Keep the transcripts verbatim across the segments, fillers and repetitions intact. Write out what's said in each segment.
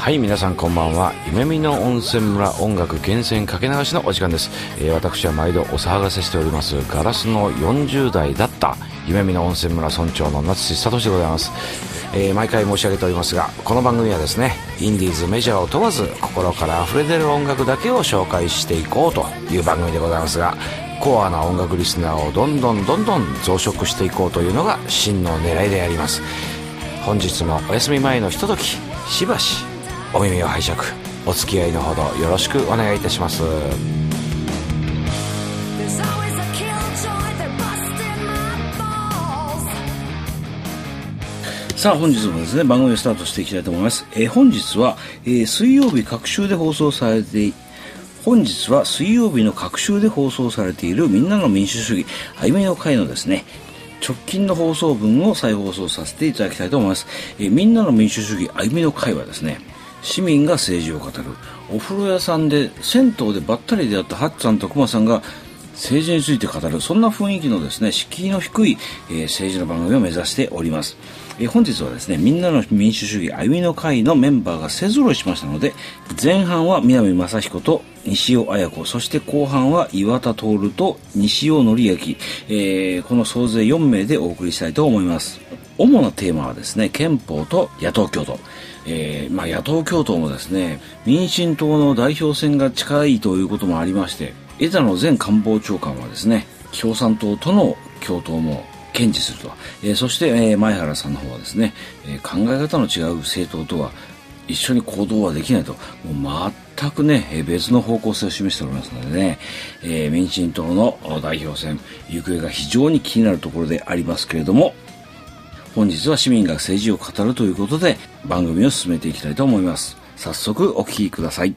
はい、皆さんこんばんは。夢見の温泉村音楽厳選かけ流しのお時間です。えー、私は毎度お騒がせしておりますガラスのよんじゅう代だった夢見の温泉村村長の夏地聡でございます。えー、毎回申し上げておりますが、この番組はですね、インディーズメジャーを問わず心から溢れ出る音楽だけを紹介していこうという番組でございますが、コアな音楽リスナーをどんどんどんどん増殖していこうというのが真の狙いであります。本日もお休み前のひととき、しばしお耳を拝借、お付き合いのほどよろしくお願いいたします。 さあ本日もですね、番組をスタートしていきたいと思います。えー、本日は、えー、水曜日各週で放送されて本日は水曜日の各週で放送されているみんなの民主主義歩みの会のですね、直近の放送分を再放送させていただきたいと思います。えー、みんなの民主主義歩みの会はですね、市民が政治を語る、お風呂屋さんで銭湯でばったり出会ったハッツさんとクマさんが政治について語る、そんな雰囲気のですね、敷居の低い、えー、政治の番組を目指しております。えー、本日はですね、みんなの民主主義歩みの会のメンバーが勢ぞろいしましたので、前半は南正彦と西尾綾子、そして後半は岩田徹と西尾紀明、えー、この総勢よん名でお送りしたいと思います。主なテーマはですね、憲法と野党共闘。えーまあ、野党共闘もですね、民進党の代表選が近いということもありまして、枝野前官房長官はですね、共産党との共闘も堅持すると、えー、そして、えー、前原さんの方はですね、えー、考え方の違う政党とは一緒に行動はできないと、もう全くね、えー、別の方向性を示しておりますのでね、えー、民進党の代表選行方が非常に気になるところでありますけれども、本日は市民が政治を語るということで番組を進めていきたいと思います。早速お聞きください。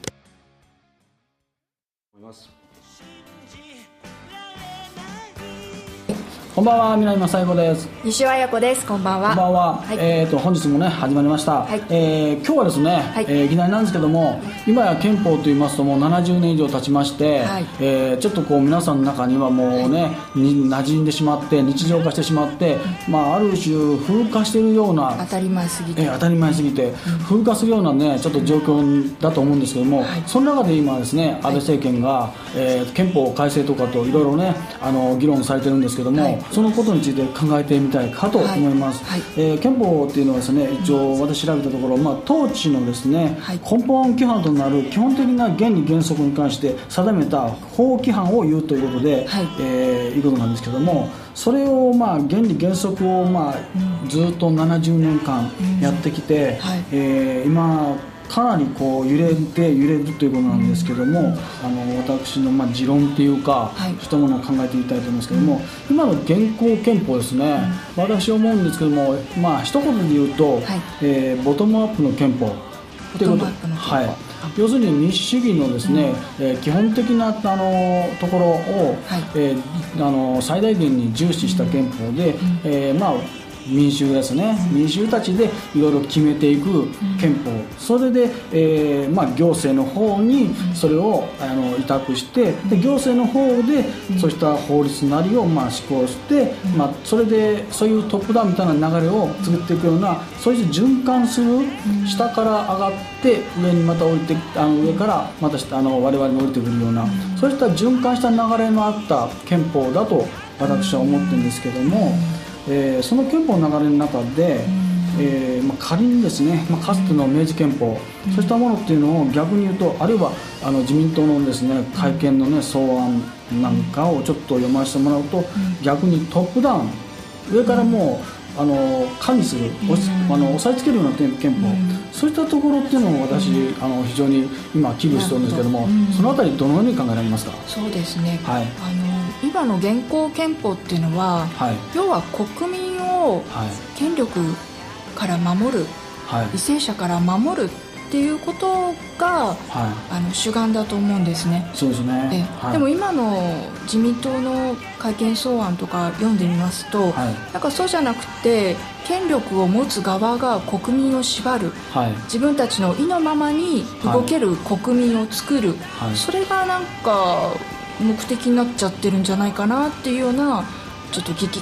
こんばんは、南正彦です。 西尾彩子です。こんばんは。 こんばんは。 はい、 えーと本日もね始まりました。はい、えー、今日はですね、はい、えー、いきなりなんですけども、今や憲法と言いますともうななじゅうねん以上経ちまして、はい、えー、ちょっとこう皆さんの中にはもうね、はい、に馴染んでしまって日常化してしまって、まあある種風化しているような、 当たり前すぎて、 えー、当たり前すぎて、うん、風化するようなねちょっと状況だと思うんですけども、はい、その中で今ですね、安倍政権が、えー、憲法改正とかといろいろねあの議論されてるんですけども、はい、そのことについて考えてみたいかと思います。はいはい、えー、憲法っていうのはですね、一応私調べたところ、まあ、統治のですね、はい、根本規範となる基本的な原理原則に関して定めた法規範を言うということで、はい、えー、いうことなんですけども、それをまあ原理原則をまあずっとななじゅうねんかんやってきて、うん、はい、えー、今かなりこう揺れて揺れるということなんですけども、うん、あの私のまあ持論っていうか、はい、そういったものを考えてみたいと思いますけども、うん、今の現行憲法ですね、うん、私思うんですけども、まあ一言で言うと、はい、えー、ボトムアップの憲法ということ、はい、要するに民主主義のですね、うん、えー、基本的なあのところを、はい、えー、あの最大限に重視した憲法で、うん、えー、まあ民衆ですね、民衆たちでいろいろ決めていく憲法、うん、それで、えーまあ、行政の方にそれをあの委託して、で行政の方でそうした法律なりをまあ施行して、うん、まあ、それでそういうトップダウンみたいな流れを作っていくような、そういう循環する、下から上がって上にまた降りて、あの上からまた下、あの我々に降りてくるような、そうした循環した流れのあった憲法だと私は思ってるんですけども、えー、その憲法の流れの中で、えーまあ、仮にですね、まあ、かつての明治憲法、そうしたものっていうのを逆に言うと、あるいはあの自民党のですね改憲のね草案なんかをちょっと読ませてもらうと、逆にトップダウン、上からもうあの管理する、あの押さえつけるような憲法、そういったところっていうのを私あの非常に今危惧してるんですけども、そのあたりどのように考えられますか？ そうですね、 はい、 あの今の現行憲法っていうのは、はい、要は国民を権力から守る、はい、為政者から守るっていうことが、はい、あの主眼だと思うんですね。 そうですね、 はい、でも今の自民党の改憲草案とか読んでみますと、はい、なんかそうじゃなくて権力を持つ側が国民を縛る、はい、自分たちの意のままに動ける国民を作る、はい、それがなんか目的になっちゃってるんじゃないかなっていうようなちょっと危機感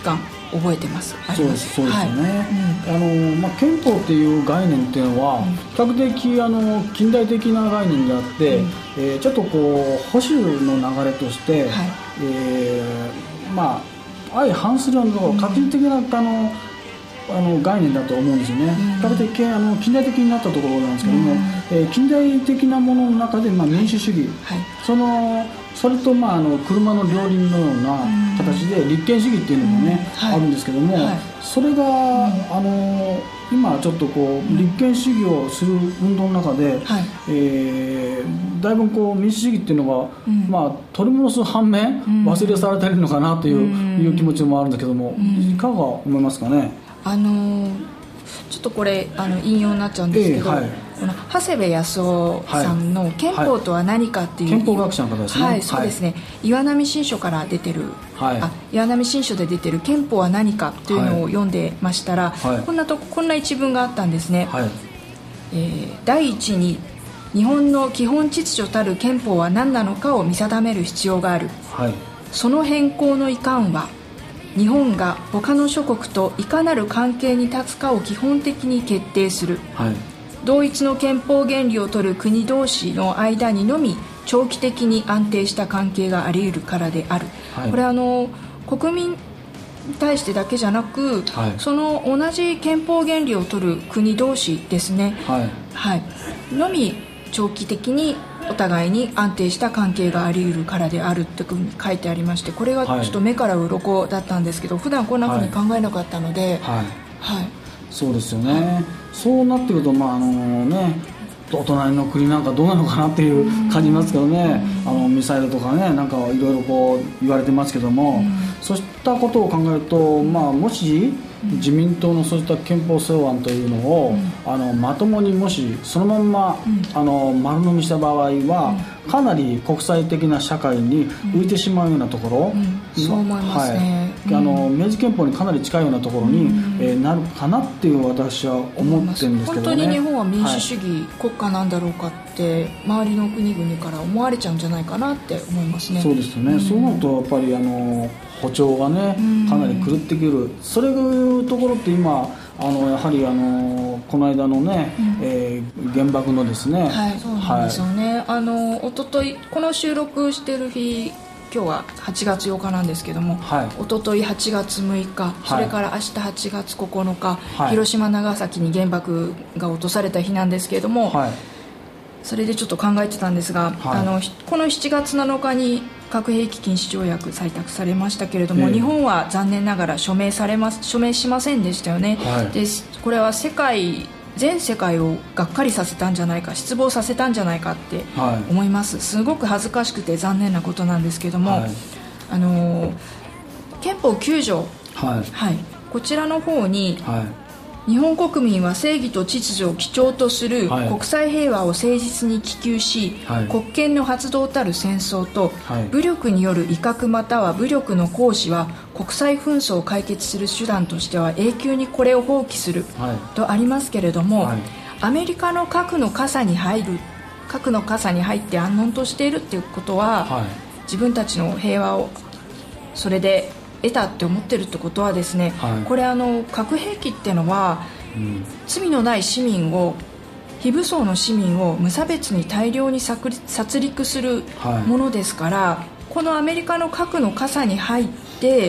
覚えてます。 そうです、そうですよね、はい、あのまあ、憲法っていう概念っていうのは、うん、比較的あの近代的な概念であって、うん、えー、ちょっとこう保守の流れとして、はい、えー、まあ相反するようなところ、画期的なあのあの概念だと思うんですよね、うん、比較的あの近代的になったところなんですけども、うん、えー、近代的なものの中で、まあ、民主主義、はい、そのそれと、まあ、あの車の両輪のような形で立憲主義っていうのもね、うん、はい、あるんですけども、はい、それが、うん、あの今ちょっとこう立憲主義をする運動の中で、はい、えー、だいぶこう民主主義っていうのが、うん、まあ、取り戻す反面、うん、忘れ去られているのかなという、うん、いう気持ちもあるんだけども、うん、いかが思いますかね。 あのー、ちょっとこれあの引用になっちゃうんですけど、えー、はい、この長谷部康夫さんの憲法とは何かっていう、はい、 憲法学者の方ですね。 はい、そうですね、はい、岩波新書から出てる、はい、あ岩波新書で出てる憲法は何かというのを読んでましたら、はい、こんなとこんな一文があったんですね、はい、えー、第一に日本の基本秩序たる憲法は何なのかを見定める必要がある、はい、その変更のいかんは日本が他の諸国といかなる関係に立つかを基本的に決定する、はい、同一の憲法原理を取る国同士の間にのみ長期的に安定した関係があり得るからである、はい、これはあの国民に対してだけじゃなく、はい、その同じ憲法原理を取る国同士ですね、はいはい、のみ長期的にお互いに安定した関係があり得るからであるって書いてありまして、これがちょっと目から鱗だったんですけど、はい、普段こんな風に考えなかったので、はいはい、そうですよね、はい、そうなってくると、まああのね、お隣の国なんかどうなのかなっていう感じますけどね、あのミサイルとかね、なんかいろいろこう言われてますけども、そうしたことを考えると、まあ、もし自民党のそういった憲法草案というのを、うん、あのまともにもしそのまんま、うん、あの丸飲みした場合は、うん、かなり国際的な社会に浮いてしまうようなところ、うんうん、そう思いますね、はい、あの明治憲法にかなり近いようなところに、うん、えー、なるかなっていう私は思ってるんですけどね。本当に日本は民主主義、はい、国家なんだろうかって周りの国々から思われちゃうんじゃないかなって思いますね。 そうですよね、うん、そうなるとやっぱりあの歩調がねかなり狂ってくる、それがいうところって今あのやはりあのこの間のね、うん、えー、原爆のですね、 はい、そうなんですよね、はい、あの一昨日この収録してる日、今日ははちがつようかなんですけども、はい、一昨日はちがつむいか、それから明日はちがつここのか、はい、広島長崎に原爆が落とされた日なんですけれども、はい、それでちょっと考えてたんですが、はい、あのこのしちがつなのかに核兵器禁止条約採択されましたけれども、えー、日本は残念ながら署名されます署名しませんでしたよね、はい、でこれは世界全世界をがっかりさせたんじゃないか、失望させたんじゃないかって思います、はい、すごく恥ずかしくて残念なことなんですけども、はい、あの憲法きゅうじょう、はいはい、こちらの方に、はい、日本国民は正義と秩序を基調とする国際平和を誠実に希求し、はい、国権の発動たる戦争と、はい、武力による威嚇または武力の行使は国際紛争を解決する手段としては永久にこれを放棄する、はい、とありますけれども、はい、アメリカの核の傘に入る核の傘に入って安穏としているっていうことは、はい、自分たちの平和をそれで得たって思ってるってことはですね、はい、これあの核兵器っていうのは、うん、罪のない市民を非武装の市民を無差別に大量に殺戮するものですから、はい、このアメリカの核の傘に入って、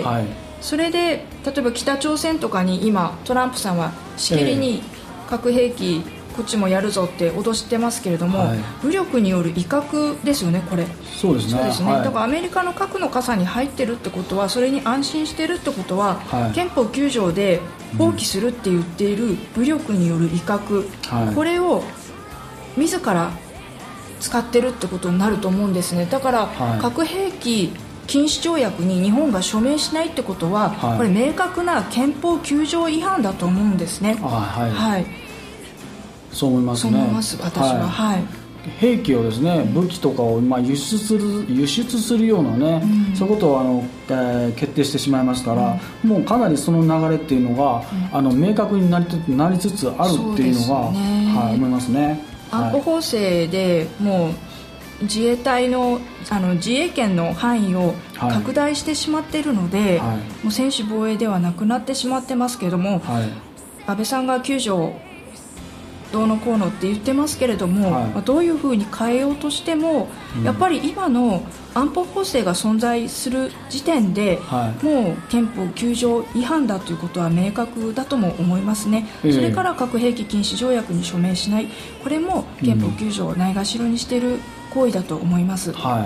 はい、それで例えば北朝鮮とかに今トランプさんはしきりに核兵器、えーこっちもやるぞって脅してますけれども、はい、武力による威嚇ですよね、これ。 そうですね、 そうですね、 はい、 だからアメリカの核の傘に入ってるってことは、それに安心してるってことは、はい、憲法きゅうじょうで放棄するって言っている武力による威嚇、はい、これを自ら使ってるってことになると思うんですね。だから、はい、核兵器禁止条約に日本が署名しないってことは、はい、これ明確な憲法きゅうじょう違反だと思うんですね。 はい、 はい、 そう思いますね。 そう思います、私は、はい、はい、 兵器をですね、武器とかをまあ輸出する輸出するようなね、うん、そういうことをあの、えー、決定してしまいますから、うん、もうかなりその流れっていうのが、うん、あの明確になりつつ、なりつつあるっていうのが、ね、はい、思いますね。 安保法制でもう自衛隊 の, あの自衛権の範囲を拡大してしまっているので、はい、もう専守防衛ではなくなってしまってますけれども、はい、安倍さんがきゅう条どうのこうのって言ってますけれども、はい、まあ、どういうふうに変えようとしても、うん、やっぱり今の安保法制が存在する時点で、はい、もう憲法きゅう条違反だということは明確だとも思いますね、えー、それから核兵器禁止条約に署名しない、これも憲法きゅう条をないがしろにしている行為だと思います、 はい、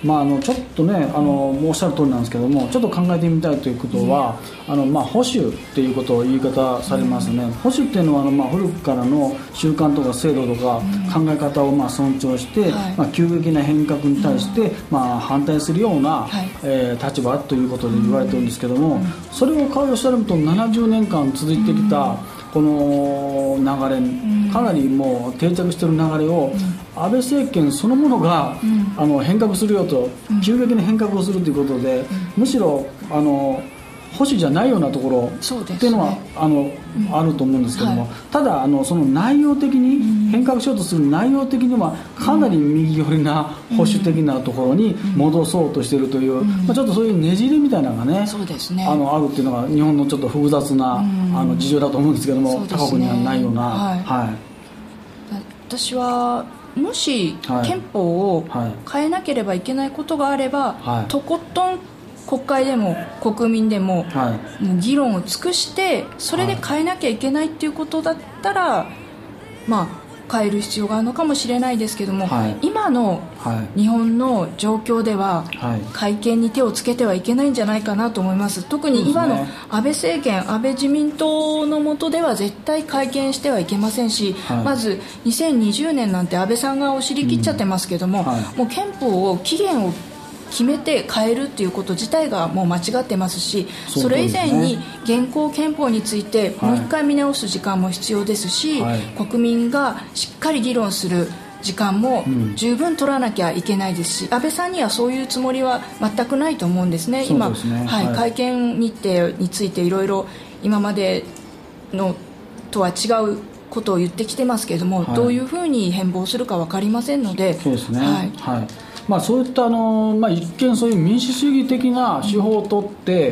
まあ、あのちょっとね、あのおっしゃる通りなんですけども、ちょっと考えてみたいということは、うん、あのまあ、保守っていうことを言い方されますね、うん、保守っていうのはあの、まあ、古くからの習慣とか制度とか考え方をまあ尊重して、うん、まあ、急激な変革に対して、うん、まあ、反対するような、はい、えー、立場ということで言われてるんですけども、うん、それを考えるとななじゅうねんかん続いてきた、うん、この流れ、かなりもう定着している流れを、うん、安倍政権そのものが、うん、あの変革するよと、うん、急激に変革をするということで、うん、むしろあの保守じゃないようなところっていうのは、ね、あの、うん、あると思うんですけども、はい、ただあのその内容的に変革しようとする内容的にはかなり右寄りな保守的なところに戻そうとしているという、うん、まあ、ちょっとそういうねじれみたいなのがね、 そうですね、 あのあるっていうのが日本のちょっと複雑な、うん、あの事情だと思うんですけども、ね、他国にはないような、はいはい、 私はもし憲法を変えなければいけないことがあれば、はい、とことん国会でも国民でも、はい、もう議論を尽くしてそれで変えなきゃいけないっていうことだったら、はい、まあ変える必要があるのかもしれないですけども、はい、今の日本の状況では、はい、改憲に手をつけてはいけないんじゃないかなと思います。特に今の安倍政権、安倍自民党の下では絶対改憲してはいけませんし、はい、まずにせんにじゅうねんなんて安倍さんがお尻切っちゃってますけども、うん、はい、もう憲法を期限を決めて変えるっていうこと自体がもう間違ってますし、それ以前に現行憲法についてもう一回見直す時間も必要ですし、はい、国民がしっかり議論する時間も十分取らなきゃいけないですし、安倍さんにはそういうつもりは全くないと思うんですね。今、はいはい、会見日程についていろいろ今までのとは違うことを言ってきてますけれども、はい、どういうふうに変貌するか分かりませんので、 そうですね、はいはい、まあ、そういったあの、まあ、一見そういう民主主義的な手法を取って、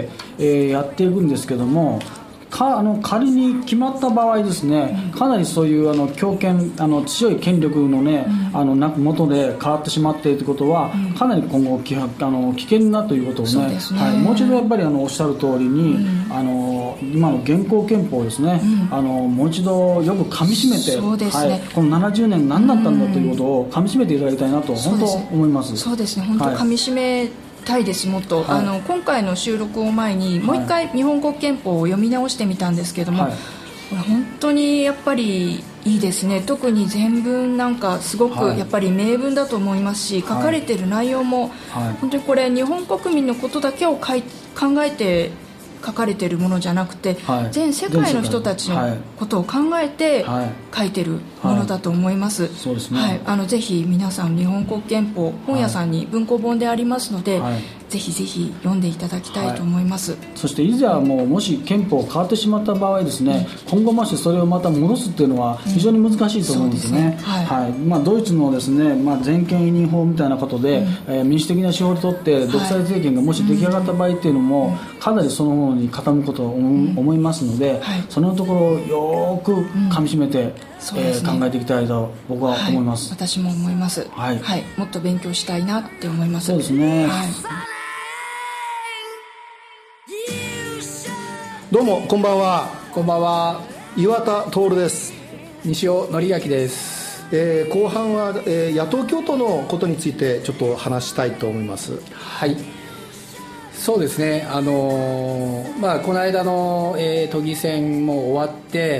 うん、えー、やっていくんですけども、かあの仮に決まった場合ですね、うん、かなりそういうあの強権あの強い権力のね、うん、あの元で変わってしまっているということは、うん、かなり今後きあの危険だということを ね, ね、はい、もう一度やっぱりあのおっしゃる通りに、うん、あの今の現行憲法ですね、うん、あのもう一度よく噛み締めて、 そうですね、はい、 このななじゅうねん何だったんだということを噛み締めていただきたいなと、うん、本当思います。 そうですね、本当噛み締め、はい、たいですもっと、はい、あの今回の収録を前にもう一回日本国憲法を読み直してみたんですけども、はい、これ本当にやっぱりいいですね。特に前文なんかすごくやっぱり名文だと思いますし、はい、書かれている内容も本当にこれ日本国民のことだけをかい考えて書かれているものじゃなくて、はい、全世界の人たちのことを考えて書いているものだと思います。 そうですね、 はい、あのぜひ皆さん日本国憲法本屋さんに文庫本でありますので、はい、ぜひぜひ読んでいただきたいと思います、はい、 そしていざもうもし憲法変わってしまった場合ですね、うん、今後もしそれをまた戻すっていうのは非常に難しいと思うんですね、うん、そうですね、はいはい、まあ、ドイツのですね、まあ、全権委任法みたいなことで、うん、えー、民主的な手法を取って独裁政権がもし出来上がった場合っていうのも、うん、かなりそのものに傾くことを思いますので、うん、はい、そのところをよく噛み締めて、うん、えー、考えていきたいと僕は思います、 はい、私も思います、はいはい、もっと勉強したいなって思います。 そうですね、はい、 どうもこんばんは。こんばんは。岩田徹です。 西尾則明です。 えー、後半は、えー、野党共闘のことについてちょっと話したいと思います。 はい、そうですね、あのーまあ、この間の、えー、都議選も終わって、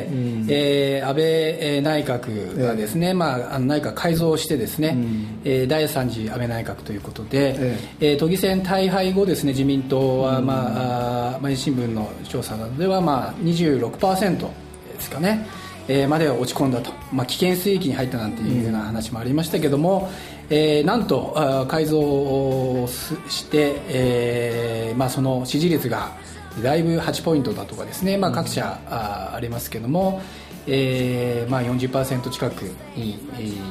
うん、えー、安倍、えー、内閣がですね、えーまあ、あの内閣改造してですね、うん、えー、だいさん次安倍内閣ということで、えーえー、都議選大敗後ですね、自民党は、まあ、うん、毎日新聞の調査などでは、まあ、にじゅうろくパーセントですかね、えー、までは落ち込んだと、まあ、危険水域に入ったなんていうような話もありましたけども、うん、えー、なんと改造をして、えーまあ、その支持率がだいぶはちポイントだとかですね、まあ、各社、うん、あ, ありますけども、えーまあ、よんじゅっパーセント近くに、えー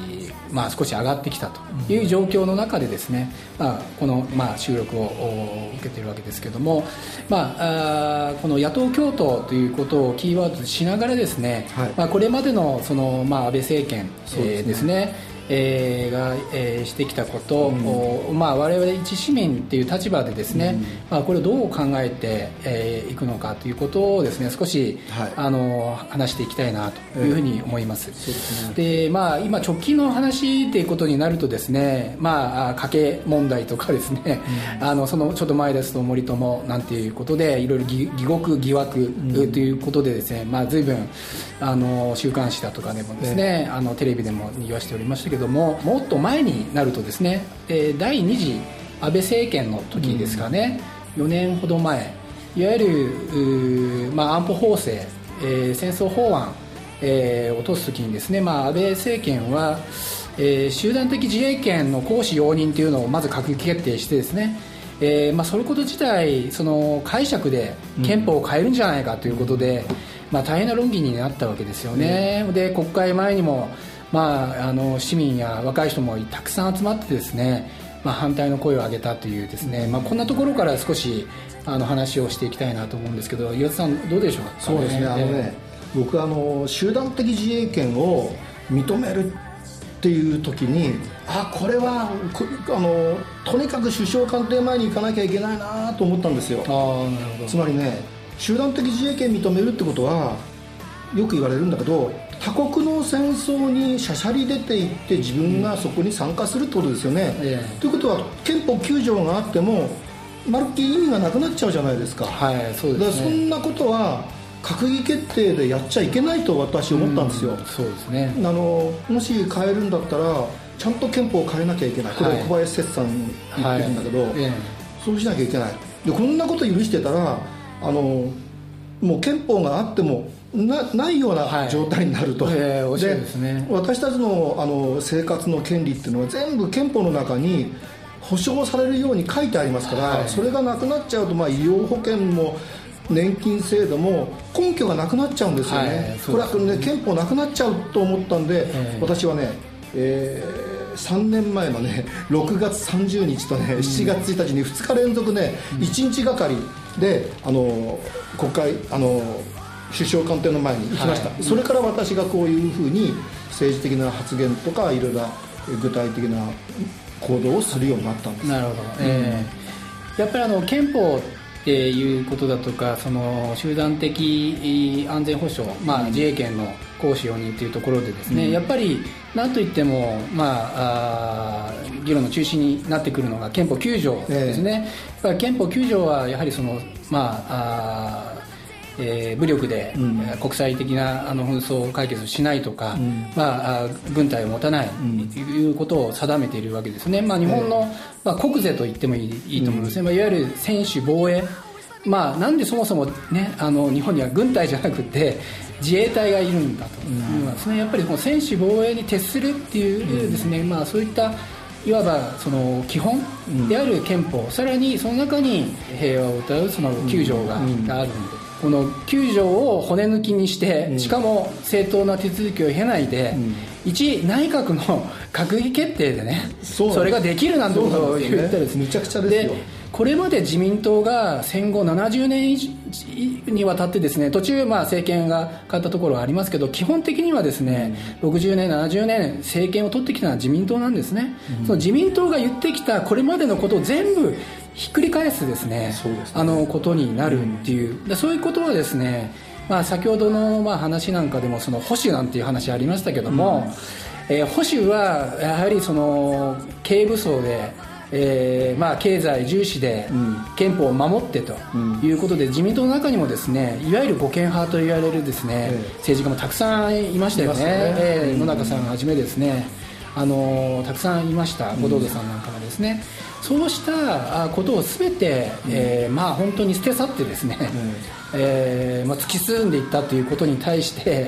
まあ、少し上がってきたという状況の中でですね、まあ、この、まあ、収録を受けているわけですけども、まあ、あこの野党共闘ということをキーワードとしながらですね、はい、まあ、これまでの、その、まあ、安倍政権ですね、えーですねえー、が、えー、してきたことを、うん、まあ、我々一市民という立場でですね、うん、まあ、これをどう考えてい、えー、くのかということをですね少し、はい、あの話していきたいなというふうに思います。えー、そうですね。で、まあ、今直近の話ということになるとですね、まあ、家計問題とかですね、うん、あのそのちょっと前ですと森友なんていうことでいろいろ疑獄疑惑ということでですね、うん、まあ、随分あの週刊誌だとかでもですね、えー、あのテレビでも賑わしておりましたけども、もっと前になるとですね、えー、だいに次安倍政権の時ですかね、うん、よねんほど前、いわゆる、まあ、安保法制、えー、戦争法案、えー、を落とす時にですね、まあ、安倍政権は、えー、集団的自衛権の行使容認というのをまず閣議決定してですね、えーまあ、そのこと自体その解釈で憲法を変えるんじゃないかということで、うん、まあ、大変な論議になったわけですよね。うん、で国会前にもまあ、あの市民や若い人もたくさん集まってですね、まあ、反対の声を上げたというですね、まあ、こんなところから少しあの話をしていきたいなと思うんですけど、岩田さんどうでしょうか。 そうですね、あのね、僕はあの集団的自衛権を認めるっていう時に、あこれはあのとにかく首相官邸前に行かなきゃいけないなと思ったんですよ。 あー、なるほど。 つまりね、集団的自衛権認めるってことはよく言われるんだけど、他国の戦争にしゃしゃり出ていって自分がそこに参加するってことですよね。うん、ということは憲法きゅう条があってもまるっきり意味がなくなっちゃうじゃないですか。 はい、そうですね。 だからそんなことは閣議決定でやっちゃいけないと私思ったんですよ。 うん、そうですね。 あのもし変えるんだったらちゃんと憲法を変えなきゃいけない。これは小林節さんに言ってるんだけど、はいはい、そうしなきゃいけない。でこんなこと許してたらあのもう憲法があっても な, ないような状態になると。 はい、えー、おっしゃるですね。 で私たち の, あの生活の権利っていうのは全部憲法の中に保障されるように書いてありますから、はい、それがなくなっちゃうと、まあ、医療保険も年金制度も根拠がなくなっちゃうんですよね。はい、これは、ね、憲法なくなっちゃうと思ったんで、えー、私はね、えー、さんねんまえのねろくがつさんじゅうにちとね、うん、しちがつついたちにふつか連続ね、うん、いちにちがかりであの国会あの首相官邸の前に行きました。はい、それから私がこういうふうに政治的な発言とかいろいろな具体的な行動をするようになったんです。 なるほど。えー、やっぱりあの憲法っていうことだとか、その集団的安全保障、まあ、自衛権の行使容認というところでですね、うん、やっぱり何といっても、まあ、あ議論の中心になってくるのが憲法きゅう条ですね。えー、やっぱり憲法きゅう条はやはりその、まあ、あえー、武力で、うん、国際的なあの紛争を解決しないとか、うん、まあ、軍隊を持たないということを定めているわけですね。まあ、日本の、まあ、国是と言ってもいい、いいと思いますね。うん、まあ、いわゆる専守防衛、まあ、なんでそもそも、ね、あの日本には軍隊じゃなくて自衛隊がいるんだというのはですね、やっぱりこの専守防衛に徹するっていうですね、うん、まあ、そういったいわばその基本である憲法、うん、さらにその中に平和を謳うそのきゅう条が、うん、があるので、このきゅう条を骨抜きにして、うん、しかも正当な手続きを経ないで、うん、一内閣の閣議決定でね、 そ, それができるなんてことを言ったらですね、 めちゃくちゃですよ。 でこれまで自民党が戦後ななじゅうねんにわたってですね、途中まあ政権が変わったところはありますけど、基本的にはですね、うん、ろくじゅうねんななじゅうねん政権を取ってきたのは自民党なんですね。うん、その自民党が言ってきたこれまでのことを全部ひっくり返すですね、そうですね、あのことになるっていう、うん、そういうことはですね、まあ、先ほどのまあ話なんかでもその保守なんていう話ありましたけども、うん、えー、保守はやはりその軽武装で、えーまあ、経済重視で憲法を守ってということで、うん、自民党の中にもですね、いわゆる護憲派と言われるですね、えー、政治家もたくさんいましたよね。えー、野中さんはじめですね、あのー、たくさんいました。後藤さんなんかもですね、うん、そうしたことを全て、うん、えーまあ、本当に捨て去ってですね、うん、えーまあ、突き進んでいったということに対して、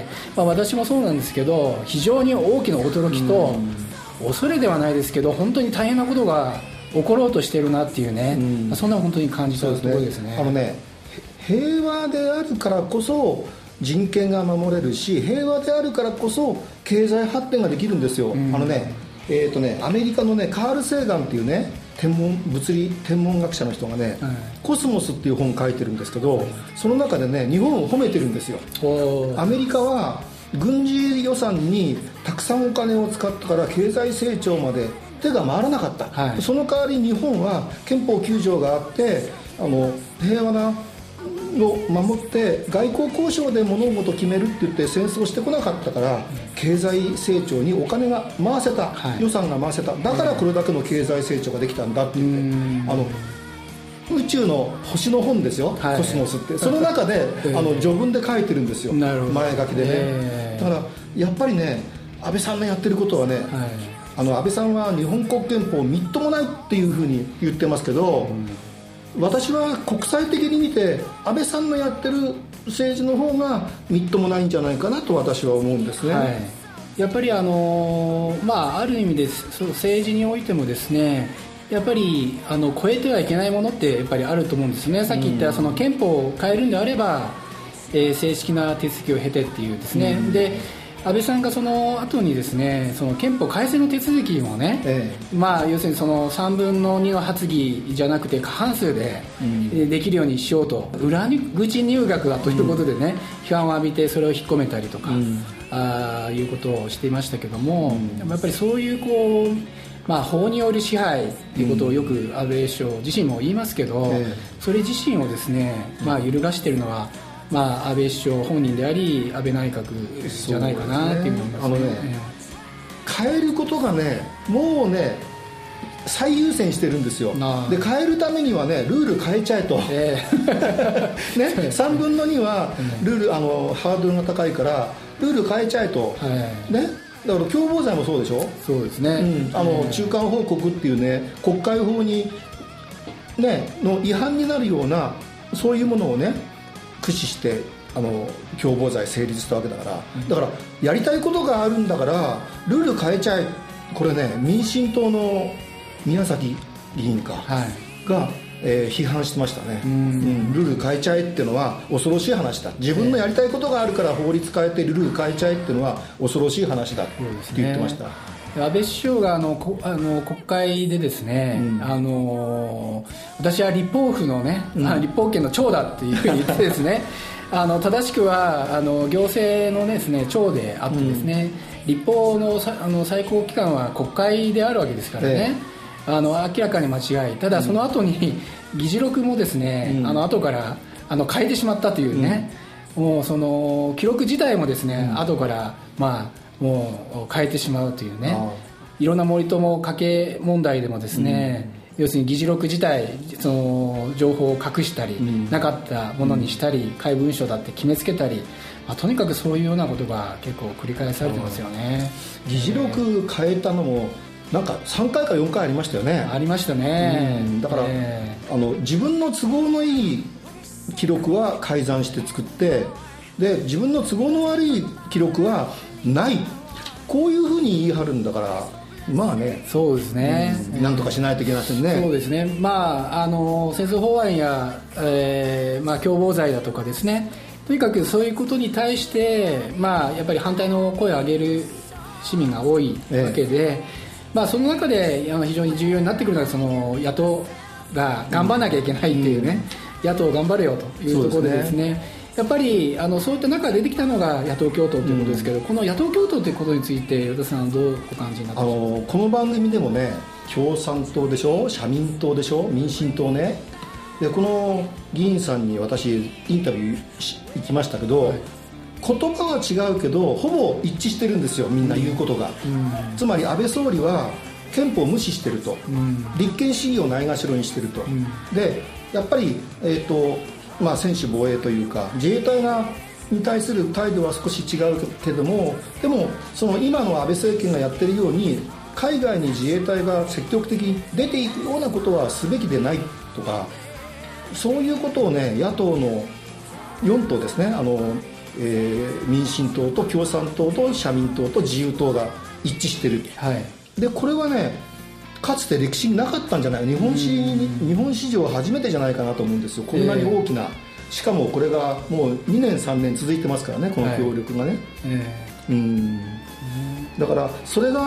まあ、私もそうなんですけど、非常に大きな驚きと、うん、恐れではないですけど本当に大変なことが起ころうとしているなっていうね、うん、そんな本当に感じたところですね。 あのね、平和であるからこそ人権が守れるし、平和であるからこそ経済発展ができるんですよ。うん、あのね、 えーとね、アメリカの、ね、カール・セーガンっていうね天文物理天文学者の人がね、はい、コスモスっていう本を書いてるんですけど、はい、その中でね日本を褒めてるんですよ。アメリカは軍事予算にたくさんお金を使ったから経済成長まで手が回らなかった、はい、その代わり日本は憲法きゅう条があってあの平和なを守って外交交渉で物事を決めるって言って戦争してこなかったから経済成長にお金が回せた、はい、予算が回せた、だからこれだけの経済成長ができたんだって言って、あの宇宙の星の本ですよ、はい、コスモスってその中であの序文で書いてるんですよ、前書きでね。だからやっぱりね安倍さんのやってることはね、はい、あの安倍さんは日本国憲法みっともないっていうふうに言ってますけど、うん私は国際的に見て安倍さんのやってる政治の方がみっともないんじゃないかなと私は思うんですね、はい、 やっぱりあの、まあ、ある意味で政治においてもですねやっぱりあの超えてはいけないものってやっぱりあると思うんですね。さっき言ったその憲法を変えるんであれば、えー、正式な手続きを経てっていうですね、うん、で安倍さんがその後にですねその憲法改正の手続きもね、ええまあ、要するにそのさんぶんのにの発議じゃなくて過半数でできるようにしようと、うん、裏口入学だということでね、うん、批判を浴びてそれを引っ込めたりとか、うん、あいうことをしていましたけども、うん、やっぱりそういうこうまあ、法による支配ということをよく安倍首相自身も言いますけど、ええ、それ自身をですね、まあ、揺るがしているのはまあ、安倍首相本人であり安倍内閣じゃないかなっていうふうに思いますね。あのね、 変えることがねもうね最優先してるんですよ。で変えるためにはねルール変えちゃえと、えーね、さんぶんのにはルールあのハードルが高いからルール変えちゃえと、はいね、だから共謀罪もそうでしょ。 そうですね、 うん、あの中間報告っていうね国会法に、ね、の違反になるようなそういうものをね駆使してあの共謀罪成立したわけだから、うん、だからやりたいことがあるんだからルール変えちゃえ。これね民進党の宮崎議員か、はい、が、えー、批判してましたね、うんうん、ルール変えちゃえっていうのは恐ろしい話だ。自分のやりたいことがあるから法律変えてルール変えちゃえっていうのは恐ろしい話だって言ってました。 安倍首相があのこあの国会でですね、うん、あの私は立法府のね、うん、立法権の長だっていうふうに言ってですねあの正しくはあの行政のですね長であってですね、うん、立法のあの最高機関は国会であるわけですからね、ええ、あの明らかに間違い。ただその後に議事録もですね、うん、あの後からあの変えてしまったというね、うん、もうその記録自体もですね、うん、後からまあもう変えてしまうというね、いろんな森友家計問題でもですね、うん、要するに議事録自体その情報を隠したり、うん、なかったものにしたり、怪文書だって決めつけたり、まあ、とにかくそういうようなことが結構繰り返されてますよね。 議事録変えたのもなんかさんかいかよんかいありましたよね。 ありましたね、 うん、だから、えー、あの自分の都合のいい記録は改ざんして作ってで自分の都合の悪い記録はない、こういうふうに言い張るんだからまあね、 そうですね、 うん、なんとかしないといけませんね。 そうですね、まあ、あの戦争法案や、えーまあ、共謀罪だとかですね、とにかくそういうことに対して、まあ、やっぱり反対の声を上げる市民が多いわけで、ええまあ、その中であの非常に重要になってくるのはその野党が頑張らなきゃいけないっていうね、うん、野党頑張れよというところでですね、やっぱりあのそういった中で出てきたのが野党共闘ということですけど、うん、この野党共闘ということについて与田さんはどうお感じになってますか。あのこの番組でもね共産党でしょ、社民党でしょ、民進党ね、でこの議員さんに私インタビュー行きましたけど、はい、言葉は違うけどほぼ一致してるんですよ、みんな言うことが、うん、つまり安倍総理は憲法を無視してると、うん、立憲主義をないがしろにしてると、うん、でやっぱり、えーとまあ、専守防衛というか自衛隊がに対する態度は少し違うけども、でもその今の安倍政権がやってるように海外に自衛隊が積極的に出ていくようなことはすべきでないとか、そういうことをね野党のよん党ですね、あの、えー、民進党と共産党と社民党と自由党が一致してる、はい、でこれはねかつて歴史になかったんじゃない、日本史に日本史上初めてじゃないかなと思うんですよ。こんなに大きな、えー、しかもこれがもうにねんさんねん続いてますからね、この協力がね、はいえー、うんだからそれが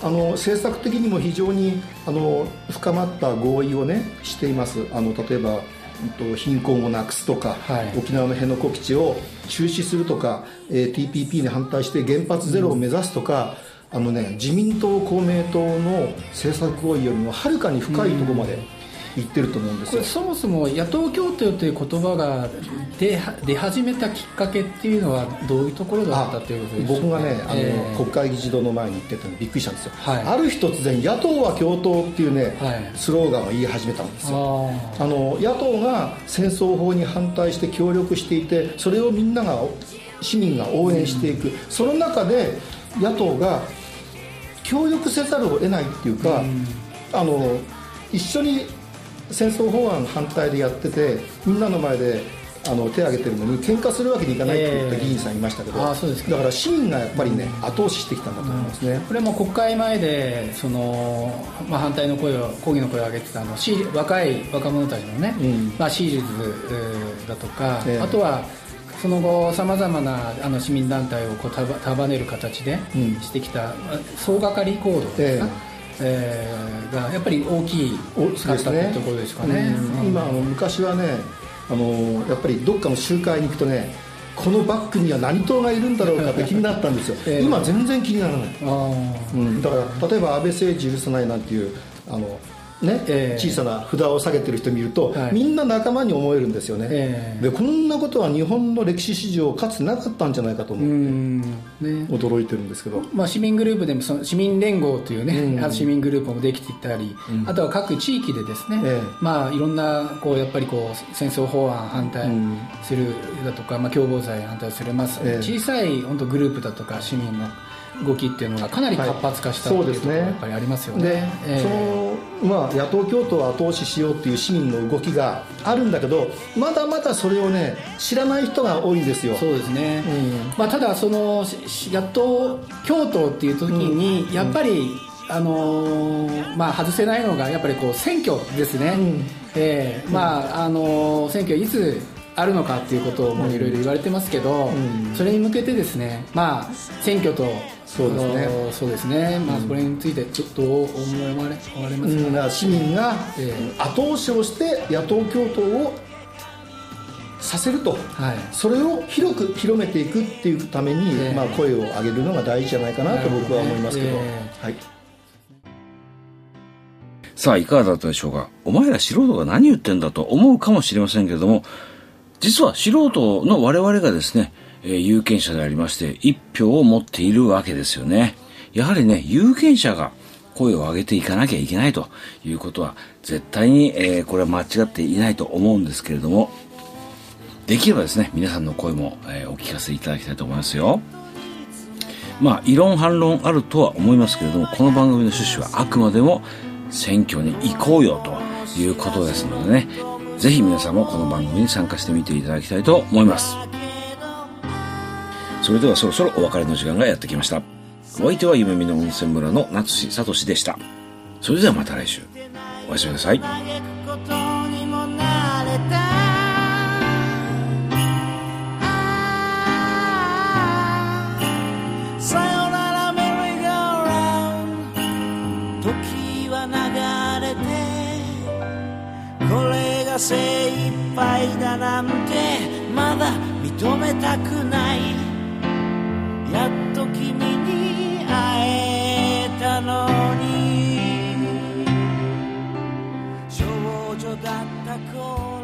あの政策的にも非常にあの深まった合意をねしています。あの例えば貧困をなくすとか、はい、沖縄の辺野古基地を中止するとか、えー、ティーピーピー に反対して原発ゼロを目指すとか、うん、あのね、自民党公明党の政策合意よりもはるかに深いところまで言ってると思うんですよ。 これそもそも野党共闘という言葉が 出, 出始めたきっかけっていうのはどういうところだったということですか。 僕がねあの、えー、国会議事堂の前に行ってたのびっくりしたんですよ、はい、ある日突然野党は共闘っていうね、はい、スローガンを言い始めたんですよ。あの野党が戦争法に反対して協力していて、それをみんなが市民が応援していく、うん、その中で野党が協力せざるを得ないっていうか、うん、あの一緒に戦争法案反対でやっててみんなの前であの手を挙げてるのに喧嘩するわけにいかないって言った議員さんいましたけど、えー、あそうですか。だから市民がやっぱりね、うん、後押ししてきたんだと思いますね、うん、 これも国会前でその、まあ、反対の声を抗議の声を上げてたの若い若者たちのね、うんまあ、シールズだとか、えー、あとはその後さまざまなあの市民団体をこう束ねる形でしてきた、うん、総がかり行動ですか、えーえー、がやっぱり大きいかったというところですかね。 うん、今あの昔はねあのやっぱりどっかの集会に行くとね、このバックには何党がいるんだろうかって気になったんですよ、えー、今全然気にならない、あ、うん、だから例えば安倍政治許さないなんていうあのねえー、小さな札を下げてる人見ると、はい、みんな仲間に思えるんですよね、えー、でこんなことは日本の歴史史上かつてなかったんじゃないかと思って、うんね、驚いてるんですけど、 まあ、市民グループでもその市民連合というね、うん、市民グループもできていたり、うん、あとは各地域でですね、えーまあ、いろんなこうやっぱりこう戦争法案反対するだとか、まあ、共謀罪反対する、まあ、小さい本当グループだとか市民の動きっていうのがかなり活発化した、はい、っていうところがやっぱりありますよね。で、 えー、そのまあ、野党共闘を後押ししようっていう市民の動きがあるんだけど、まだまだそれをね知らない人が多いんですよ。 そうですね、うんまあ、ただその野党共闘っていう時に、うん、やっぱり、うんあのーまあ、外せないのがやっぱりこう選挙ですね、うんえーまああのー、選挙いつあるのかっていうこともいろいろ言われてますけど、うん、それに向けてですね、まあ、選挙とそうですね、 そうですね、まあ、それについてちょっと思われ、思われますか、 うん、だから市民が後押しをして野党共闘をさせると、はい、それを広く広めていくっていうために、えーまあ、声を上げるのが大事じゃないかなと僕は思いますけど、えーはい、 さあいかがだったでしょうか。お前ら素人が何言ってんだと思うかもしれませんけれども、実は素人の我々がですね、えー、有権者でありまして一票を持っているわけですよね。やはりね、有権者が声を上げていかなきゃいけないということは絶対に、えー、これは間違っていないと思うんですけれども、できればですね皆さんの声も、えー、お聞かせいただきたいと思いますよ。まあ異論反論あるとは思いますけれども、この番組の趣旨はあくまでも選挙に行こうよということですのでね、ぜひ皆さんもこの番組に参加してみていただきたいと思います。それではそろそろお別れの時間がやってきました。お相手は夢見の温泉村の夏志聡でした。それではまた来週、おやすみなさい。 さよならメリーゴーラウンド、時は流れてこれが精一杯だなんてまだ認めたくない。やっと君に会えたのに少女だった頃